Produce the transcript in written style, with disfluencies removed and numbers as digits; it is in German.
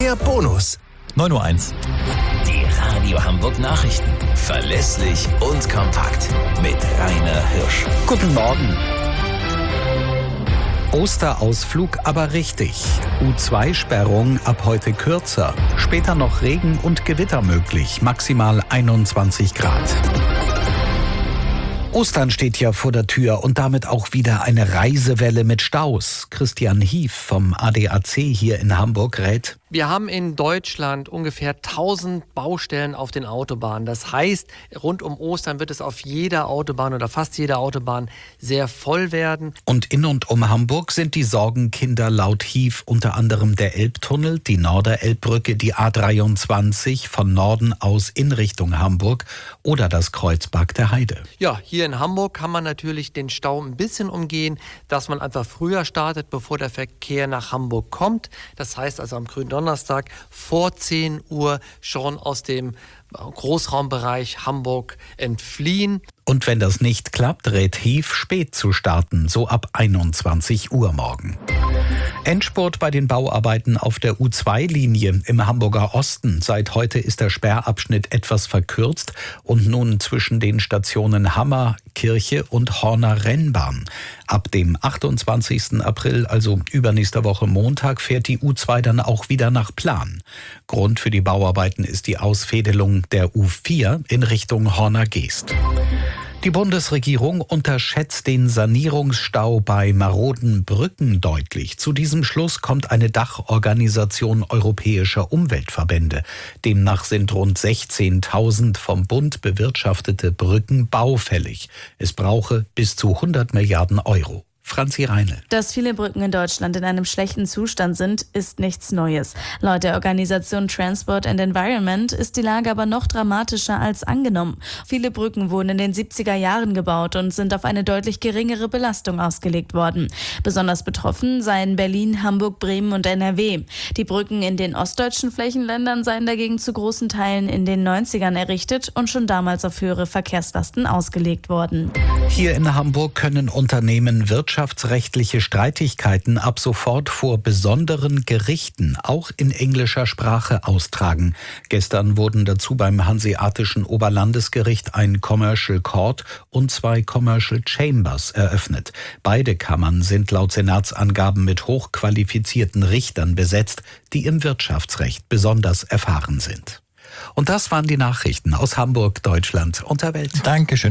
der Bonus. 9:01 Uhr. Die Radio Hamburg Nachrichten. Verlässlich und kompakt. Mit Rainer Hirsch. Guten Morgen. Osterausflug aber richtig. U2-Sperrung ab heute kürzer. Später noch Regen und Gewitter möglich. Maximal 21 Grad. Ostern steht ja vor der Tür und damit auch wieder eine Reisewelle mit Staus. Christian Hief vom ADAC hier in Hamburg rät: Wir haben in Deutschland ungefähr 1000 Baustellen auf den Autobahnen. Das heißt, rund um Ostern wird es auf jeder Autobahn oder fast jeder Autobahn sehr voll werden. Und in und um Hamburg sind die Sorgenkinder laut Hief unter anderem der Elbtunnel, die Norderelbbrücke, die A23 von Norden aus in Richtung Hamburg oder das Kreuz Bargteheide. Ja, hier in Hamburg kann man natürlich den Stau ein bisschen umgehen, dass man einfach früher startet, bevor der Verkehr nach Hamburg kommt. Das heißt also am Gründonnerstag vor 10 Uhr schon aus dem Großraumbereich Hamburg entfliehen. Und wenn das nicht klappt, rät Hief, spät zu starten, so ab 21 Uhr morgen. Endspurt bei den Bauarbeiten auf der U2-Linie im Hamburger Osten. Seit heute ist der Sperrabschnitt etwas verkürzt und nun zwischen den Stationen Hammer, Kirche und Horner Rennbahn. Ab dem 28. April, also übernächster Woche Montag, fährt die U2 dann auch wieder nach Plan. Grund für die Bauarbeiten ist die Ausfädelung der U4 in Richtung Horner Geest. Die Bundesregierung unterschätzt den Sanierungsstau bei maroden Brücken deutlich. Zu diesem Schluss kommt eine Dachorganisation europäischer Umweltverbände. Demnach sind rund 16.000 vom Bund bewirtschaftete Brücken baufällig. Es brauche bis zu 100 Milliarden Euro. Franzi Reinl. Dass viele Brücken in Deutschland in einem schlechten Zustand sind, ist nichts Neues. Laut der Organisation Transport and Environment ist die Lage aber noch dramatischer als angenommen. Viele Brücken wurden in den 70er Jahren gebaut und sind auf eine deutlich geringere Belastung ausgelegt worden. Besonders betroffen seien Berlin, Hamburg, Bremen und NRW. Die Brücken in den ostdeutschen Flächenländern seien dagegen zu großen Teilen in den 90ern errichtet und schon damals auf höhere Verkehrslasten ausgelegt worden. Hier in Hamburg können Unternehmen wirtschaftsrechtliche Streitigkeiten ab sofort vor besonderen Gerichten, auch in englischer Sprache, austragen. Gestern wurden dazu beim Hanseatischen Oberlandesgericht ein Commercial Court und 2 Commercial Chambers eröffnet. Beide Kammern sind laut Senatsangaben mit hochqualifizierten Richtern besetzt, die im Wirtschaftsrecht besonders erfahren sind. Und das waren die Nachrichten aus Hamburg, Deutschland und der Welt. Dankeschön.